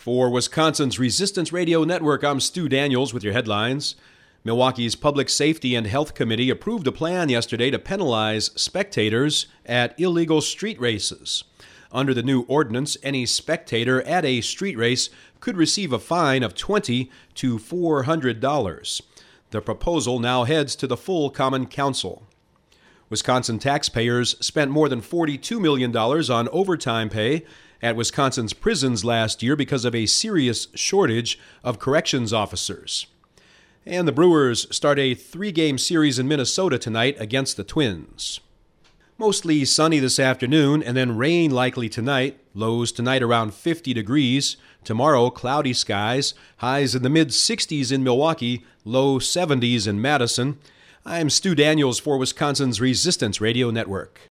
For Wisconsin's Resistance Radio Network, I'm Stu Daniels with your headlines. Milwaukee's Public Safety and Health Committee approved a plan yesterday to penalize spectators at illegal street races. Under the new ordinance, any spectator at a street race could receive a fine of $20 to $400. The proposal now heads to the full Common Council. Wisconsin taxpayers spent more than $42 million on overtime pay at Wisconsin's prisons last year because of a serious shortage of corrections officers. And the Brewers start a 3-game series in Minnesota tonight against the Twins. Mostly sunny this afternoon and then rain likely tonight. Lows tonight around 50 degrees. Tomorrow, cloudy skies. Highs in the mid-60s in Milwaukee, low 70s in Madison. I'm Stu Daniels for Wisconsin's Resistance Radio Network.